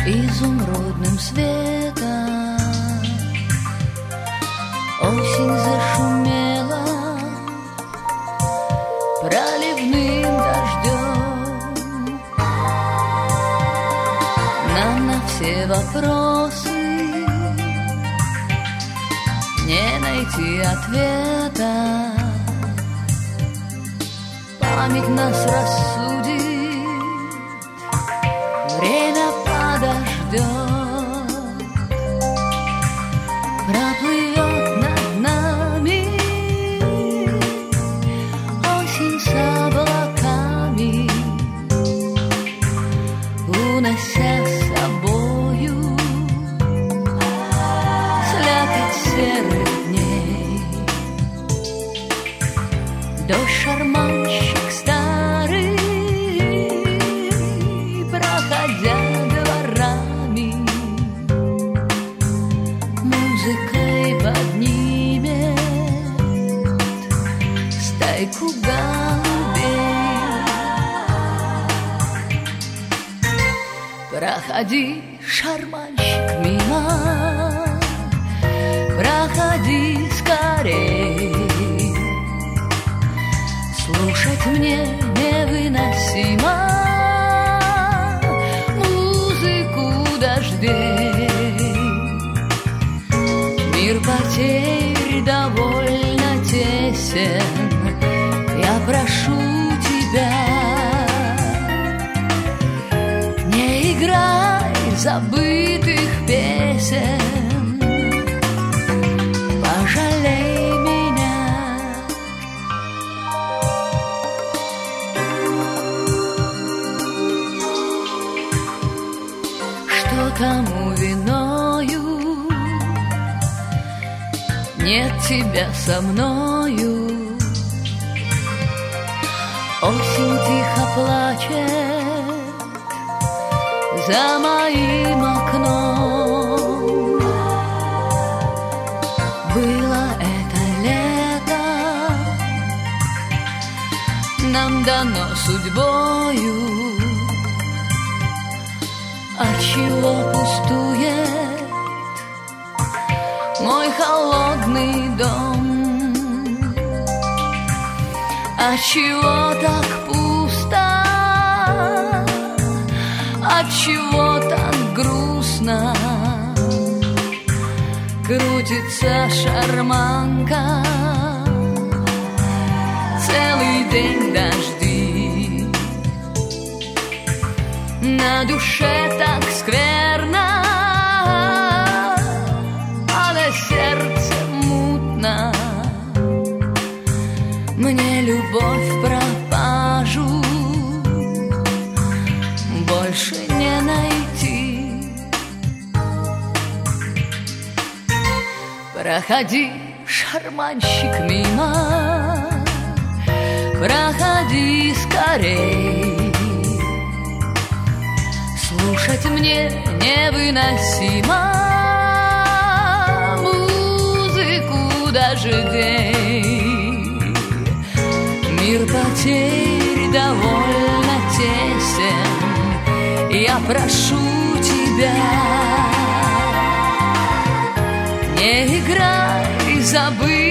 изумрудным светом. Осень зашумела проливным дождем. Нам на все вопросы не найти ответа. Память нас рассудит, время подождет, проплывет над нами осень с облаками, унося с собою слякоть серых дней. Дождь шарманщик старый, проходя дворами, музыкой поднимет стайку голубей. Проходи, шарманщик, мимо, проходи скорей. Слушать мне невыносимо музыку дождей. Мир потерь довольно тесен, я прошу тебя, не играй забытых песен, пожалей меня. Что тому виною? Нет тебя со мною. Осень тихо плачет за моим окном. Было это лето, нам дано судьбою. Отчего пустует мой холодный дом? Отчего так пусто? Отчего так грустно? Крутится шарманка, целый день дожди. На душе так скверно, а на сердце мутно. Мне любовь пропажу больше не найти. Проходи, шарманщик, мимо, проходи скорей. Слушать мне невыносимо музыку дождей. Мир потерь довольно тесен, я прошу тебя, не играй забыть